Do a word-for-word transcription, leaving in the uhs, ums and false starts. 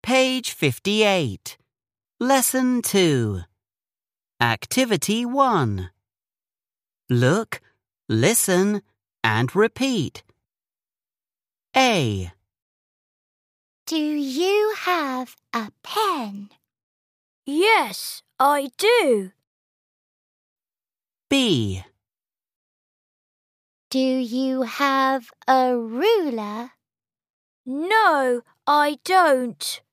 Page fifty-eight. Lesson two. Activity one. Look, listen, and repeat. A. Do you have a pen? Yes, I do. B. Do you have a ruler? No, I don't.